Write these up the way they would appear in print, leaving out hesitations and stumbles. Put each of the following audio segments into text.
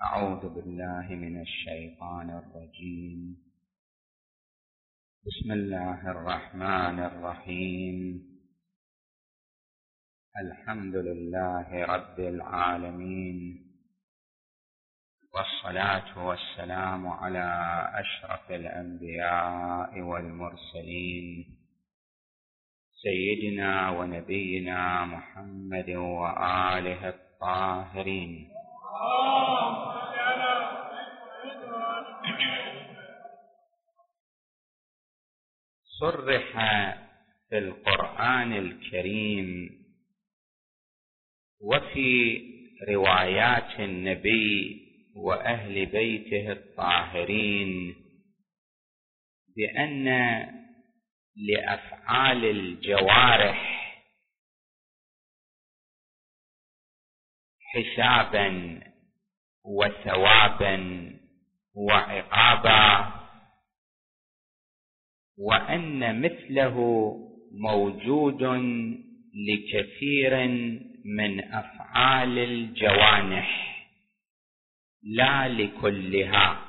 أعوذ بالله من الشيطان الرجيم. بسم الله الرحمن الرحيم. الحمد لله رب العالمين، والصلاة والسلام على أشرف الأنبياء والمرسلين سيدنا ونبينا محمد وآله الطاهرين. صرح في القرآن الكريم وفي روايات النبي وأهل بيته الطاهرين بأن لأفعال الجوارح حسابا وثوابا وعقابا، وأن مثله موجود لكثير من أفعال الجوانح لا لكلها.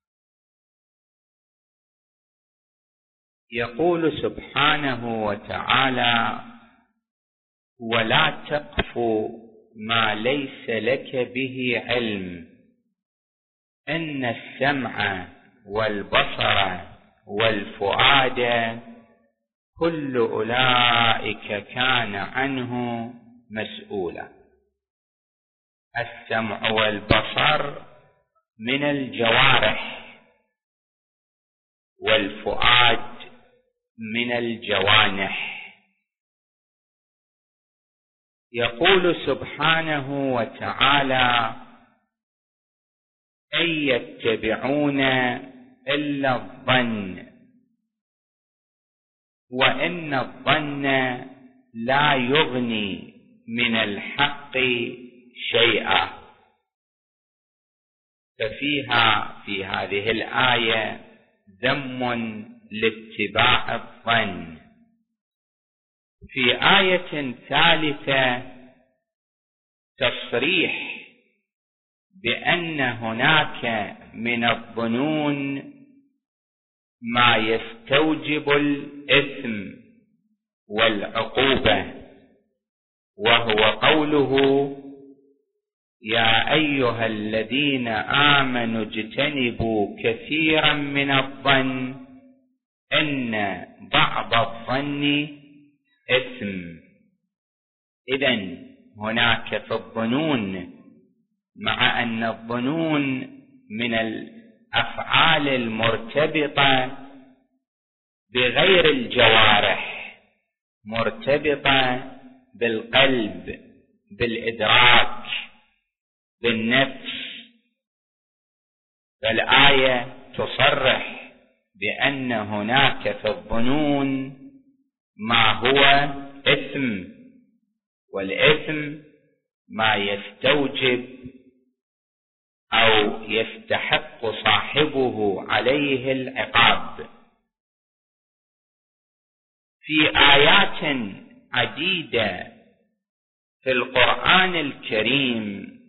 يقول سبحانه وتعالى: ولا تقف ما ليس لك به علم إن السمع والبصر والفؤاد كل أولئك كان عنه مسؤولا. السمع والبصر من الجوارح، والفؤاد من الجوانح. يقول سبحانه وتعالى: إن يتبعون إلا الظن وإن الظن لا يغني من الحق شيئا. ففيها في هذه الآية ذم لاتباع الظن. في آية ثالثة تصريح بأن هناك من الظنون ما يستوجب الإثم والعقوبة، وهو قوله: يا أيها الذين آمنوا اجتنبوا كثيرا من الظن إن بعض الظن إثم. إذن هناك في الظنون، مع أن الظنون من الأفعال المرتبطة بغير الجوارح، مرتبطة بالقلب، بالإدراك، بالنفس، فالآية تصرح بأن هناك في الظنون ما هو إثم، والإثم ما يستوجب أو يستحق صاحبه عليه العقاب. في آيات عديدة في القرآن الكريم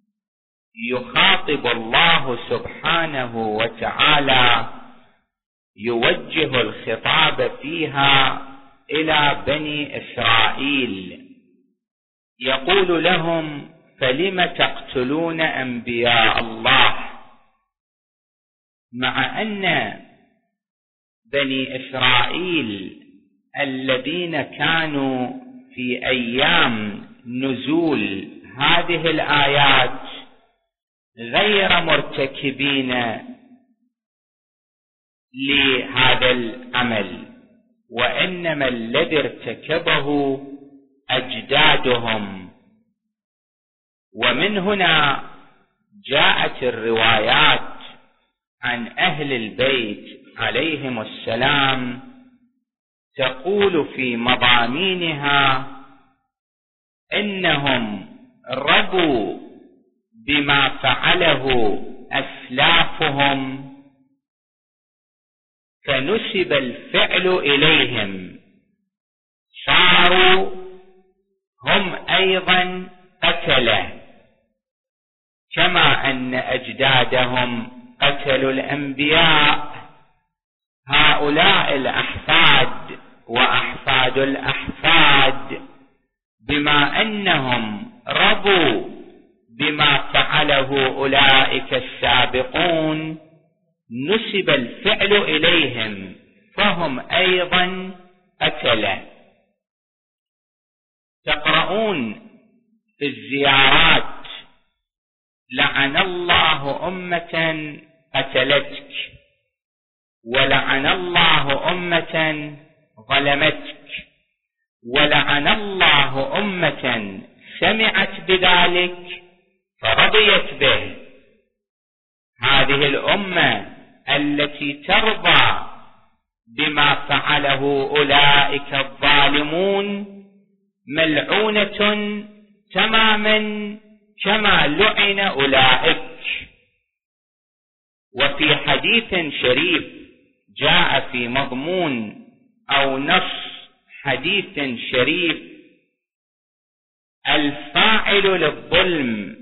يخاطب الله سبحانه وتعالى، يوجه الخطاب فيها إلى بني إسرائيل، يقول لهم: فلم تقتلون أنبياء الله؟ مع أن بني إسرائيل الذين كانوا في أيام نزول هذه الآيات غير مرتكبين لهذا العمل، وإنما الذي ارتكبه أجدادهم. ومن هنا جاءت الروايات عن أهل البيت عليهم السلام تقول في مضامينها إنهم رضوا بما فعله أسلافهم فنسب الفعل إليهم، صاروا هم أيضا قتله، كما أن أجدادهم قتلوا الأنبياء، هؤلاء الأحفاد وأحفاد الأحفاد بما أنهم رضوا بما فعله أولئك السابقون نسب الفعل إليهم، فهم أيضا قتلة. تقرؤون في الزيارات: لعن الله أمة قتلتك، ولعن الله أمة ظلمتك، ولعن الله أمة سمعت بذلك فرضيت به. هذه الأمة التي ترضى بما فعله أولئك الظالمون ملعونة تماما كما لعن أولئك. وفي حديث شريف جاء في مضمون أو نص حديث شريف: الفاعل للظلم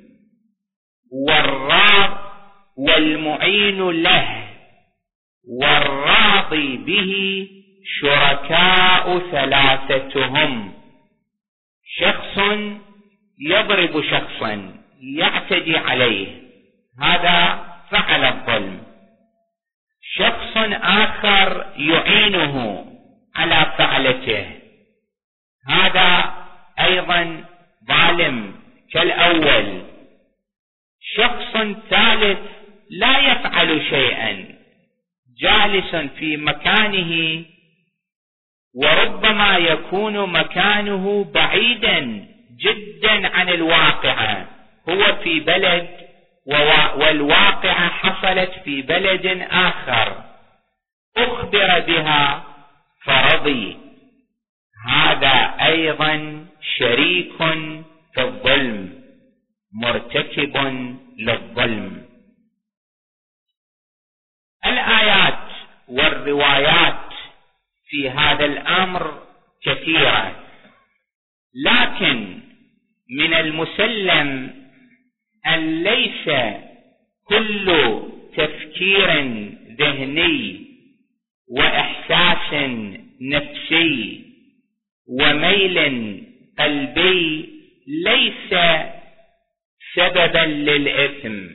والمعين له والراضي به شركاء ثلاثتهم. شخص يضرب شخصا يعتدي عليه، هذا فعل الظلم. شخص آخر يعينه على فعلته، هذا أيضا ظالم كالأول. شخص ثالث لا يفعل شيئا، جالس في مكانه، وربما يكون مكانه بعيدا جدا عن الواقعة، هو في بلد والواقعة حصلت في بلد آخر، أخبر بها فرضي، هذا أيضا شريك في الظلم، مرتكب للظلم. الآيات والروايات في هذا الأمر كثيرة، لكن من المسلم أن ليس كل تفكير ذهني وإحساس نفسي وميل قلبي ليس سببا للإثم.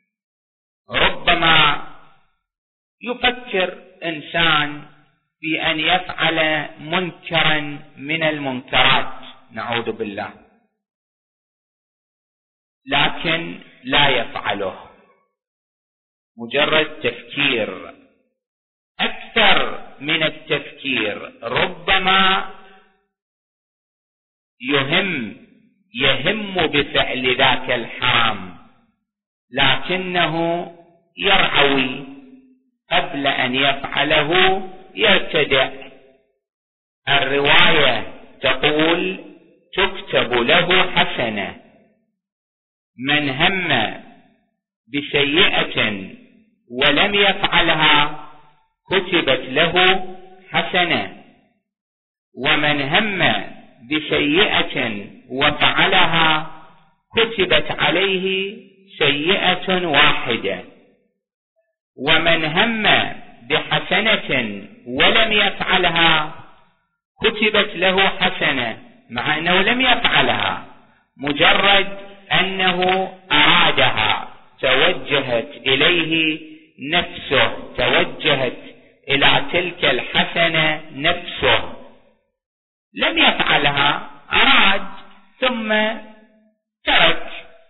ربما يفكر إنسان في أن يفعل منكرا من المنكرات، نعوذ بالله، لكن لا يفعله، مجرد تفكير. أكثر من التفكير، ربما يهم بفعل ذاك الحرام، لكنه يرعوي قبل أن يفعله، يرتدع. الرواية تقول: تكتب له حسنة. من هم بسيئة ولم يفعلها كتبت له حسنة، ومن هم بسيئة وفعلها كتبت عليه سيئة واحدة، ومن هم بحسنة ولم يفعلها كتبت له حسنة، مع أنه لم يفعلها، مجرد أنه أرادها، توجهت إليه نفسه، توجهت إلى تلك الحسنة نفسه، لم يفعلها، أراد ثم ترك،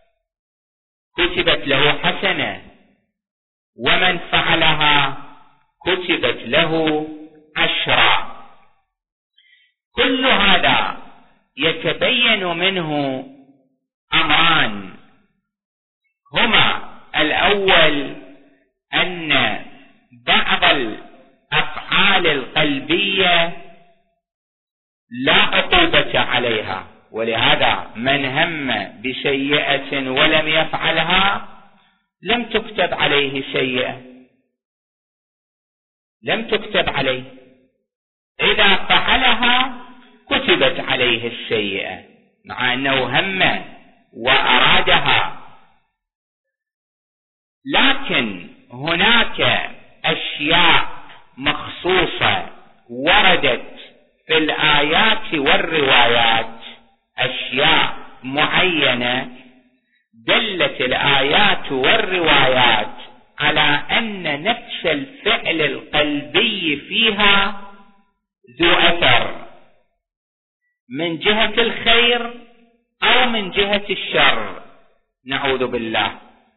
كتبت له حسنة. ومن فعلها كتبت له 10. كل هذا يتبين منه أمران، هما: الأول أن بعض الأفعال القلبية لا عقوبة عليها، ولهذا من هم بسيئة ولم يفعلها لم تكتب عليه سيئة، لم تكتب عليه. إذا فعلها كتبت عليه السيئة، مع أنه هم وأرادها. لكن هناك أشياء مخصوصة وردت في الآيات والروايات، أشياء معينة دلت الآيات والروايات على أن نفس الفعل القلبي فيها ذو أثر من جهة الخير أو من جهة الشر، نعوذ بالله.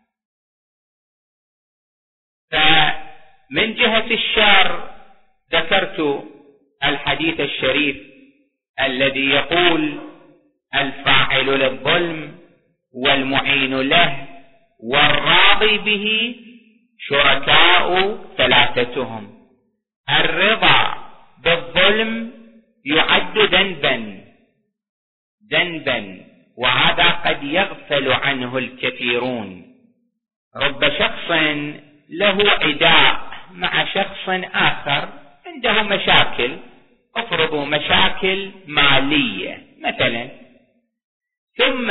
فمن جهة الشر ذكرت الحديث الشريف الذي يقول: الفاعل للظلم والمعين له والراضي به شركاء ثلاثتهم. الرضا بالظلم يعد ذنبا، وهذا قد يغفل عنه الكثيرون. رب شخص له عداء مع شخص آخر عنده مشاكل، افرضوا مشاكل مالية مثلا، ثم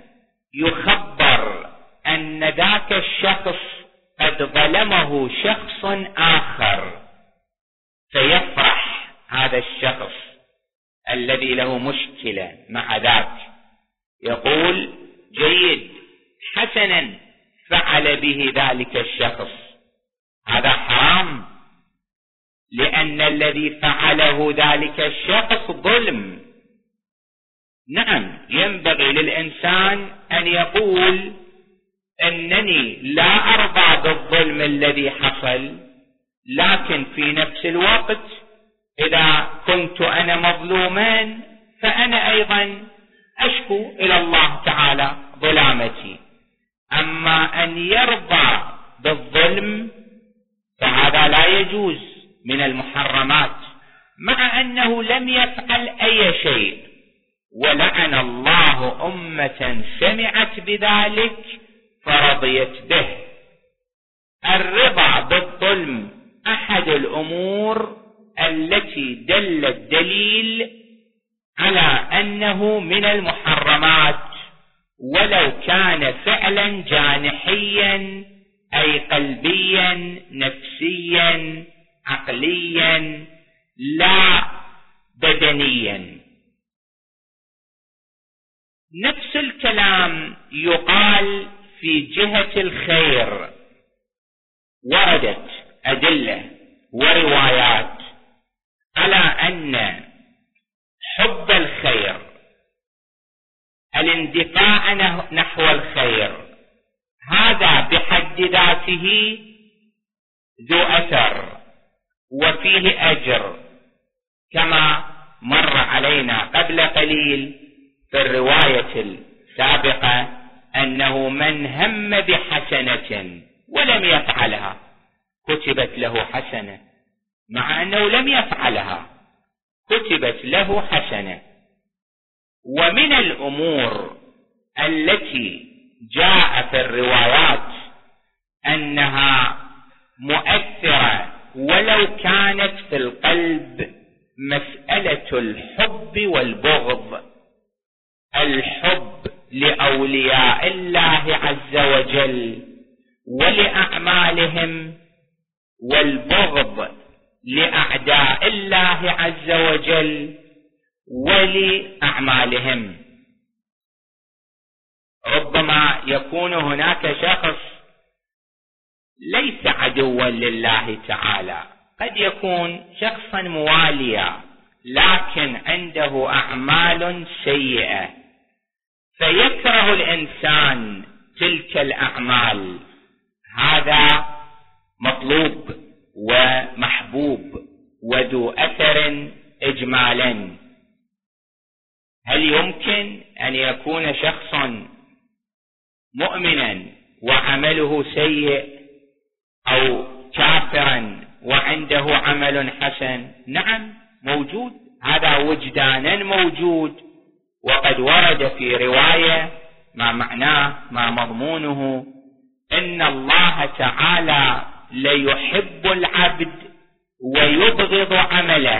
يخبر أن ذاك الشخص قد ظلمه شخص آخر، فيفرح هذا الشخص الذي له مشكلة مع ذاك، يقول: جيد، حسنا فعل به ذلك الشخص. هذا حرام، لأن الذي فعله ذلك الشخص ظلم. نعم، ينبغي للإنسان أن يقول: أنني لا أرضى بالظلم الذي حصل، لكن في نفس الوقت إذا كنت أنا مظلوما فأنا أيضا أشكو إلى الله تعالى ظلامتي. أما أن يرضى بالظلم فهذا لا يجوز، من المحرمات، مع أنه لم يفعل أي شيء. ولعن الله أمة سمعت بذلك فرضيت به. الرضا بالظلم أحد الأمور التي دل الدليل على أنه من المحرمات، ولو كان فعلا جانحيا أي قلبيا نفسيا عقليا لا بدنيا. نفس الكلام يقال في جهة الخير. وردت أدلة وروايات على أن حب الخير، الاندفاع نحو الخير، هذا بحد ذاته ذو أثر وفيه أجر، كما مر علينا قبل قليل في الرواية السابقة أنه من هم بحسنة ولم يفعلها كتبت له حسنة، مع أنه لم يفعلها كتبت له حسنة. ومن الأمور التي جاء في الروايات أنها مؤثرة ولو كانت في القلب مسألة الحب والبغض. الحب لأولياء الله عز وجل ولأعمالهم، والبغض لأعداء الله عز وجل ولأعمالهم. ربما يكون هناك شخص ليس عدوا لله تعالى، قد يكون شخصا مواليا لكن عنده أعمال سيئة، فيكره الإنسان تلك الأعمال. هذا مطلوب ومحبوب وذو أثر إجمالا. هل يمكن أن يكون شخص مؤمنا وعمله سيء، أو كافرا وعنده عمل حسن؟ نعم موجود، هذا وجدانا موجود، وقد ورد في رواية ما معناه ما مضمونه إن الله تعالى ليحب العبد ويبغض عمله،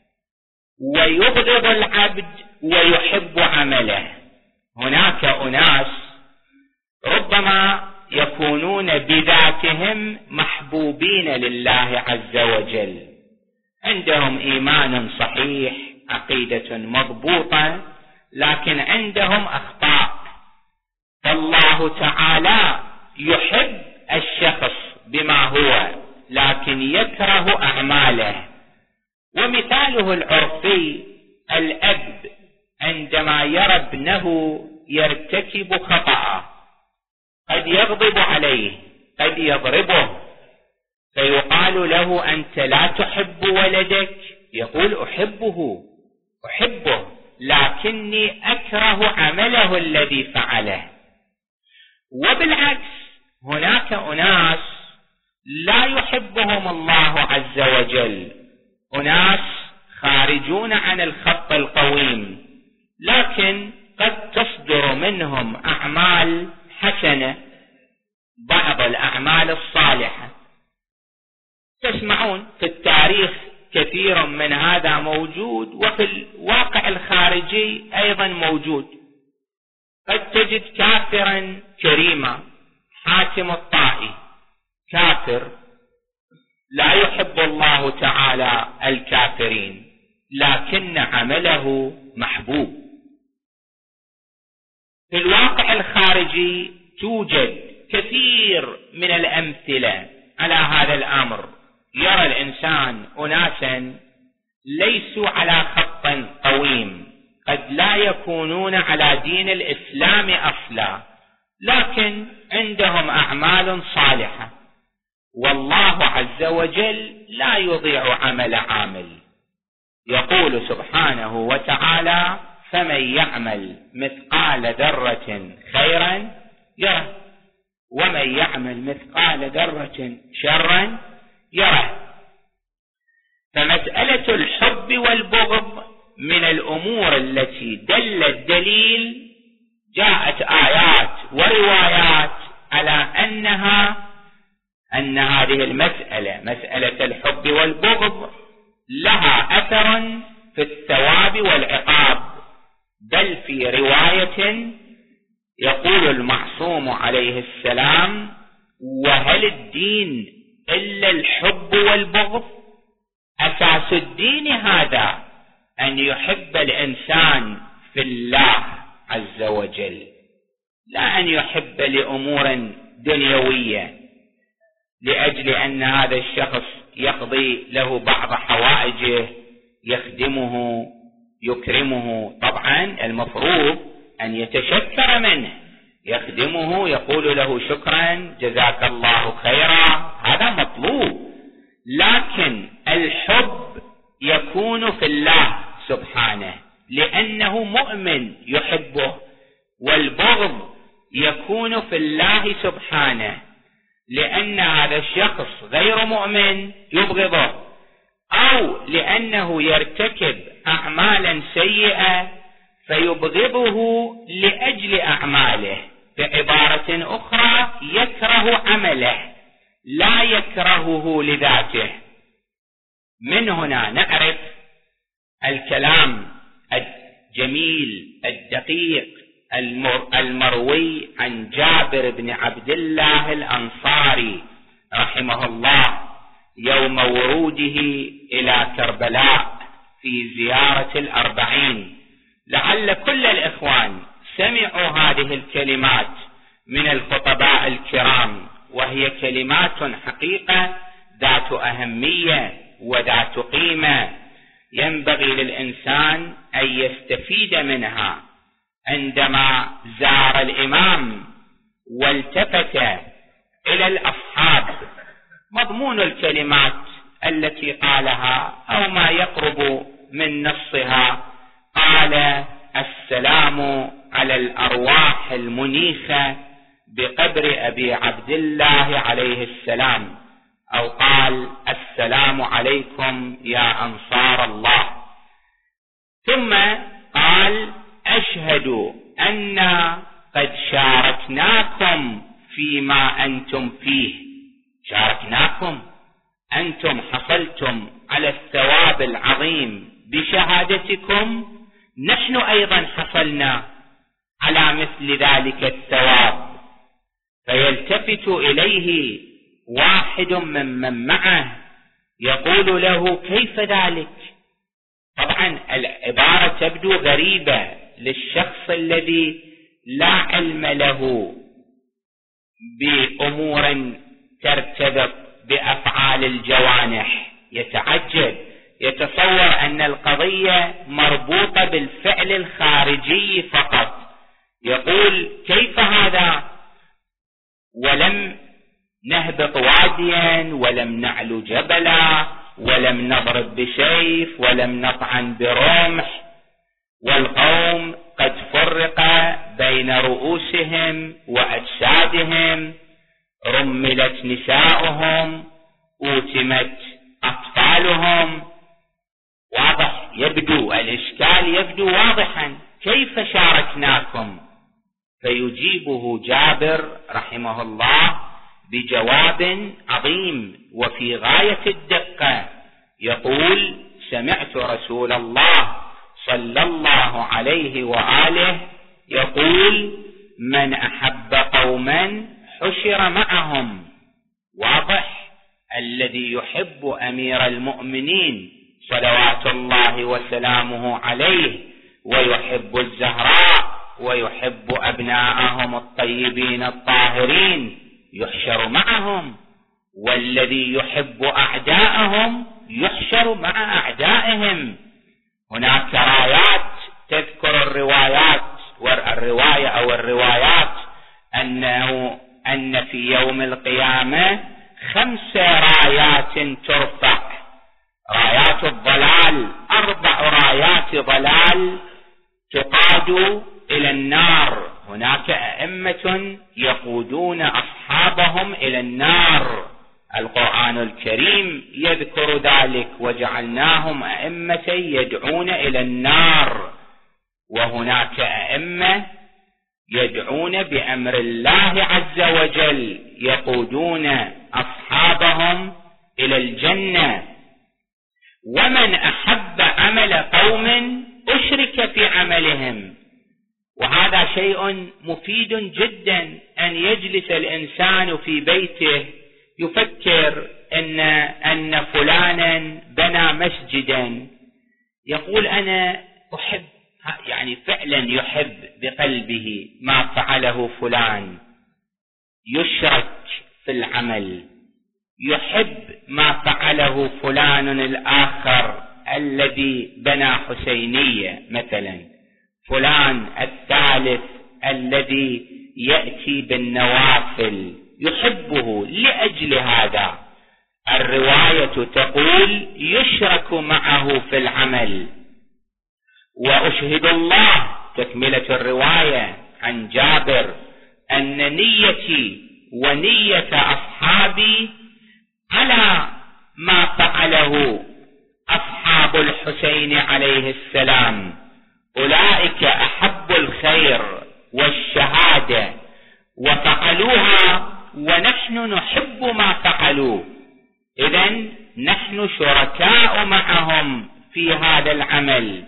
ويبغض العبد ويحب عمله. هناك أناس ربما يكونون يكونون بذاتهم محبوبين لله عز وجل، عندهم إيمان صحيح، عقيدة مضبوطة، لكن عندهم أخطاء. فالله تعالى يحب الشخص بما هو، لكن يكره أعماله. ومثاله العرفي الأب عندما يرى ابنه يرتكب خطأ قد يغضب عليه، قد يضربه، فيقال له: أنت لا تحب ولدك؟ يقول: أحبه لكني أكره عمله الذي فعله. وبالعكس، هناك أناس لا يحبهم الله عز وجل، أناس خارجون عن الخط القويم، لكن قد تصدر منهم أعمال حسنة، بعض الأعمال الصالحة. تسمعون في التاريخ كثير من هذا موجود، وفي الواقع الخارجي أيضا موجود. قد تجد كافرا كريما، حاتم الطائي كافر، لا يحب الله تعالى الكافرين، لكن عمله محبوب. في الواقع الخارجي توجد كثير من الأمثلة على هذا الأمر. يرى الإنسان أناسا ليسوا على خط قويم، قد لا يكونون على دين الإسلام أصلا، لكن عندهم أعمال صالحة، والله عز وجل لا يضيع عمل عامل. يقول سبحانه وتعالى: فمن يعمل مثقال ذرة خيرا يره، ومن يعمل مثقال ذرة شرا يره. فمسألة الحب والبغض من الأمور التي دل الدليل، جاءت آيات وروايات على أن هذه المسألة، مسألة الحب والبغض، لها أثر في الثواب والعقاب. بل في رواية يقول المعصوم عليه السلام: وهل الدين إلا الحب والبغض؟ أساس الدين هذا أن يحب الإنسان في الله عز وجل، لا أن يحب لأمور دنيوية، لأجل أن هذا الشخص يقضي له بعض حوائجه، يخدمه، يكرمه. طبعا المفروض أن يتشكر منه، يخدمه، يقول له: شكرا، جزاك الله خيرا، هذا مطلوب. لكن الحب يكون في الله سبحانه لأنه مؤمن يحبه، والبغض يكون في الله سبحانه لأن هذا الشخص غير مؤمن يبغضه، أو لأنه يرتكب أعمالا سيئة فيبغضه لأجل أعماله. بعبارة أخرى، يكره عمله، لا يكرهه لذاته. من هنا نعرف الكلام الجميل الدقيق المروي عن جابر بن عبد الله الأنصاري رحمه الله يوم وروده إلى كربلاء في زيارة الأربعين. لعل كل الإخوان سمعوا هذه الكلمات من الخطباء الكرام، وهي كلمات حقيقة ذات أهمية وذات قيمة، ينبغي للإنسان أن يستفيد منها. عندما زار الإمام والتفت إلى الأصحاب، مضمون الكلمات التي قالها أو ما يقرب من نصها، قال: السلام على الأرواح المنيخة بقبر أبي عبد الله عليه السلام، أو قال: السلام عليكم يا أنصار الله. ثم قال: أشهد أن قد شاركناكم فيما أنتم فيه. شاركناكم، أنتم حصلتم على الثواب العظيم بشهادتكم، نحن أيضا حصلنا على مثل ذلك الثواب. فيلتفت إليه واحد ممن معه يقول له: كيف ذلك؟ طبعا العبارة تبدو غريبة للشخص الذي لا علم له بأمور ترتبط بأفعال الجوانح، يتعجب، يتصور أن القضية مربوطة بالفعل الخارجي فقط. يقول: كيف هذا؟ ولم نهبط واديا، ولم نعلو جبلا، ولم نضرب بسيف، ولم نطعن برمح، والقوم قد فرق بين رؤوسهم وأجسادهم، رملت نساؤهم، أوتمت أطفالهم. واضح، يبدو الإشكال يبدو واضحا، كيف شاركناكم؟ فيجيبه جابر رحمه الله بجواب عظيم وفي غاية الدقة، يقول: سمعت رسول الله صلى الله عليه وآله يقول: من أحب قوما حشر معهم. واضح، الذي يحب أمير المؤمنين صلوات الله وسلامه عليه، ويحب الزهراء، ويحب أبناءهم الطيبين الطاهرين، يحشر معهم، والذي يحب أعداءهم يحشر مع أعدائهم. هناك رايات تذكر الروايات أن في يوم القيامة 5 رايات ترفع، رايات الضلال، 4 رايات ضلال تقاد إلى النار. هناك أئمة يقودون أصحابهم إلى النار، القرآن الكريم يذكر ذلك: وجعلناهم أئمة يدعون إلى النار. وهناك أئمة يدعون بأمر الله عز وجل، يقودون أصحابهم إلى الجنة. ومن أحب عمل قوم أشرك في عملهم. وهذا شيء مفيد جدا، أن يجلس الإنسان في بيته يفكر أن فلانا بنى مسجدا، يقول: أنا أحب، يعني فعلا يحب بقلبه ما فعله فلان، يشرك في العمل، يحب ما فعله فلان الآخر الذي بنى حسينية مثلا، فلان الثالث الذي يأتي بالنوافل، يحبه لأجل هذا. الرواية تقول: يشرك معه في العمل. وأشهد الله، تكملة الرواية عن جابر، أن نيتي ونية أصحابي على ما فعله أصحاب الحسين عليه السلام، أولئك أحب الخير والشهادة وفعلوها، ونحن نحب ما فعلوا، إذن نحن شركاء معهم في هذا العمل.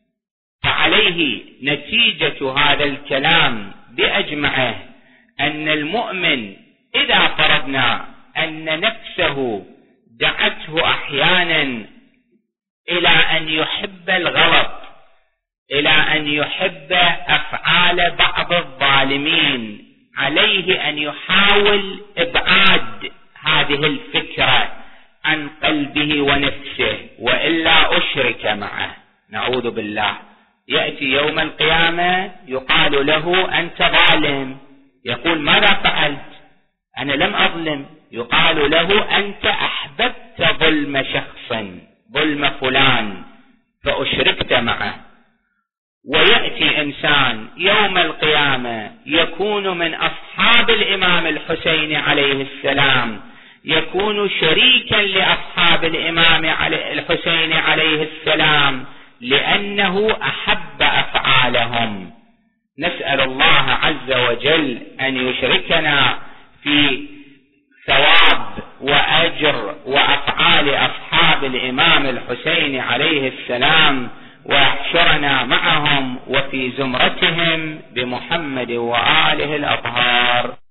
فعليه نتيجة هذا الكلام بأجمعه أن المؤمن إذا فرضنا أن نفسه دعته أحيانا إلى أن يحب الغلط، إلى أن يحب أفعال بعض الظالمين، عليه أن يحاول إبعاد هذه الفكرة عن قلبه ونفسه، وإلا أشرك معه، نعوذ بالله. يأتي يوم القيامة يقال له: أنت ظالم، يقول: ماذا فعلت؟ أنا لم أظلم. يقال له: أنت أحببت ظلم شخص، ظلم فلان، فأشركت معه. ويأتي إنسان يوم القيامة يكون من أصحاب الإمام الحسين عليه السلام، يكون شريكا لأصحاب الإمام الحسين عليه السلام لأنه أحب أفعالهم. نسأل الله عز وجل أن يشركنا في ثواب وأجر وأفعال أصحاب الإمام الحسين عليه السلام، ويحشرنا معهم وفي زمرتهم بمحمد وآله الأطهار.